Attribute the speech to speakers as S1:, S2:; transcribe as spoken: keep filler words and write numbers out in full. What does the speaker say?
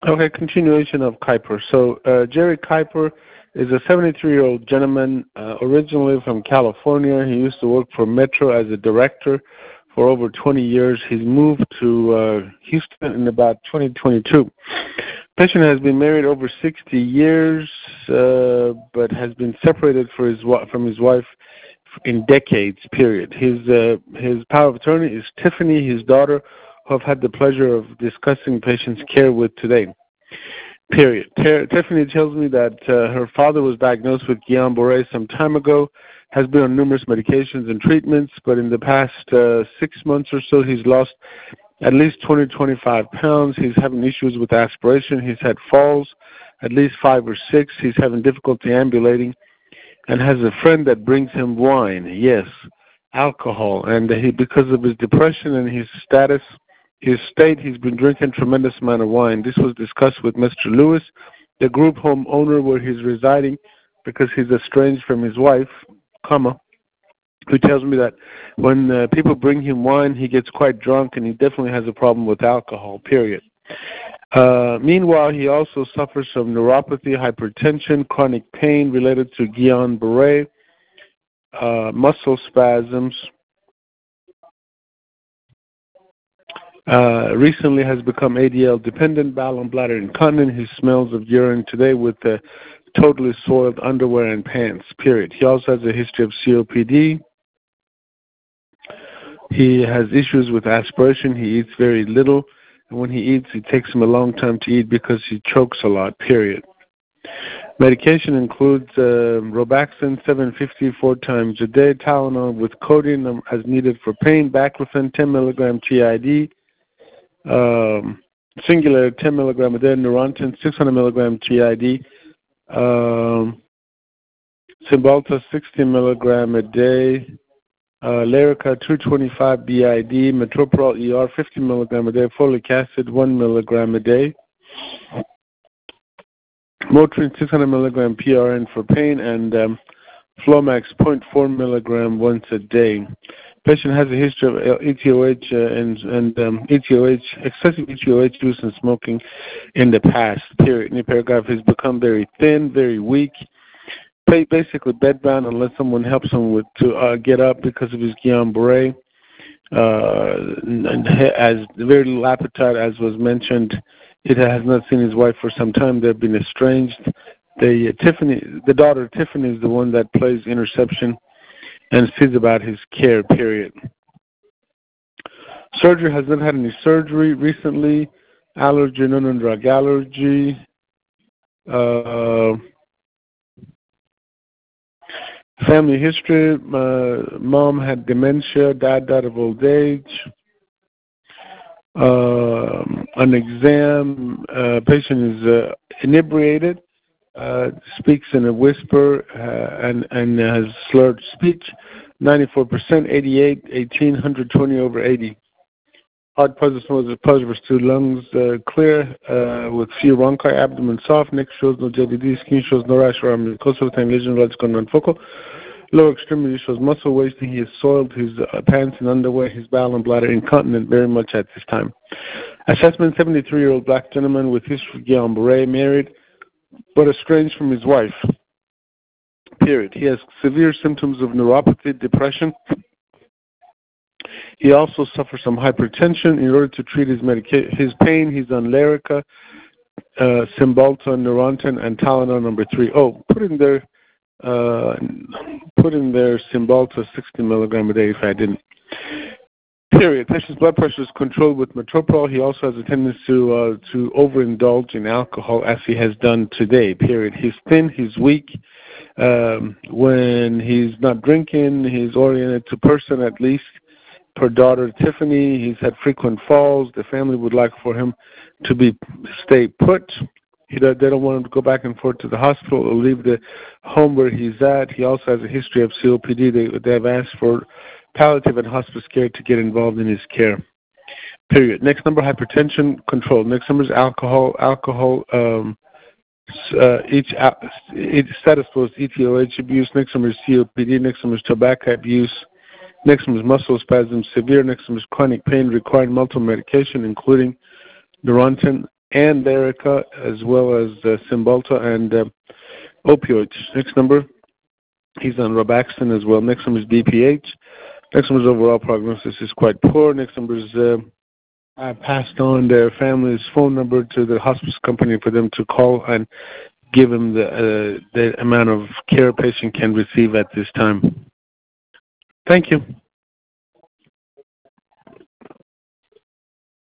S1: Okay, continuation of Kuiper. So uh, Jerry Kuiper is a seventy-three-year-old gentleman, uh, originally from California. He used to work for Metro as a director for over twenty years. He's moved to uh, Houston in about twenty twenty-two. Patient has been married over sixty years, uh, but has been separated for his from his wife in decades, period. His uh, his power of attorney is Tiffany, his daughter, who I've had the pleasure of discussing patient's care with today, period. Ter- Tiffany tells me that uh, her father was diagnosed with Guillain-Barré some time ago, has been on numerous medications and treatments, but in the past uh, six months or so, he's lost at least twenty, twenty-five pounds. He's having issues with aspiration. He's had falls, at least five or six. He's having difficulty ambulating and has a friend that brings him wine, yes, alcohol. And he, because of his depression and his status, his state, he's been drinking a tremendous amount of wine. This was discussed with Mister Lewis, the group home owner where he's residing, because he's estranged from his wife, comma, who tells me that when uh, people bring him wine, he gets quite drunk, and he definitely has a problem with alcohol, period. Uh, meanwhile, he also suffers from neuropathy, hypertension, chronic pain related to Guillain-Barré, uh, muscle spasms. Uh, recently has become A D L dependent, bowel and bladder incontinent. He smells of urine today with uh, totally soiled underwear and pants, period. He also has a history of C O P D. He has issues with aspiration. He eats very little. And when he eats, it takes him a long time to eat because he chokes a lot, period. Medication includes uh, Robaxin seven fifty four times a day, Tylenol with codeine as needed for pain, Baclofen ten milligram T I D, um, Singular ten milligram a day, Neurontin six hundred milligram T I D, um, Cymbalta sixty milligram a day, uh, Lyrica two twenty-five B I D, Metoprolol E R fifty milligram a day, folic acid one milligram a day, Motrin six hundred milligram P R N for pain, and um, Flomax zero point four milligram once a day. Patient has a history of E T O H uh, and, and um, E T O H, excessive E T O H use and smoking in the past, period. In the paragraph, he's become very thin, very weak, basically bedbound unless someone helps him with to uh, get up because of his Guillain-Barré. Uh, and has very little appetite, as was mentioned. He has not seen his wife for some time. They've been estranged. The uh, Tiffany, the daughter Tiffany, is the one that plays interception and sees about his care, period. Surgery has not had any surgery recently. Allergy, no drug allergy. Uh, family history, uh, mom had dementia, dad died of old age. Uh, an exam, uh, patient is uh, inebriated, uh, speaks in a whisper uh, and, and has slurred speech, ninety-four percent, eighty-eight, eighteen, one hundred twenty over eighty. Heart positive was positive to lungs uh, clear uh, with few bronchi, abdomen soft, neck shows no J D D, skin shows no rash or mucosal time lesion, blood gone non-focal. Lower extremity shows muscle wasting. He has soiled his uh, pants and underwear, his bowel and bladder incontinent very much at this time. Assessment, seventy-three-year-old black gentleman with history of Guillain-Barré, married, but estranged from his wife, period. He has severe symptoms of neuropathy, depression. He also suffers from hypertension. In order to treat his medica- his pain, he's on Lyrica, uh, Cymbalta, Neurontin, and Tylenol number three. Oh, put in there, uh, put in there Cymbalta sixty milligram a day if I didn't. Period. Patient's blood pressure is controlled with metoprolol. He also has a tendency to uh, to overindulge in alcohol, as he has done today. Period. He's thin. He's weak. Um, when he's not drinking, he's oriented to person at least. Per daughter Tiffany, he's had frequent falls. The family would like for him to be stay put. He, they don't want him to go back and forth to the hospital or leave the home where he's at. He also has a history of C O P D. They, they have asked for palliative and hospice care to get involved in his care. Period. Next number, hypertension control. Next number is alcohol. Alcohol. Um, uh, each, uh, each status was E T O H abuse. Next number is C O P D. Next number is tobacco abuse. Next one is muscle spasms severe. Next one is chronic pain requiring multiple medication, including Neurontin and Lyrica, as well as uh, Cymbalta and uh, opioids. Next number, he's on Robaxin as well. Next number is B P H. Next number's overall prognosis is quite poor. Next number is uh, I passed on their family's phone number to the hospice company for them to call and give him the uh, the amount of care a patient can receive at this time. Thank you.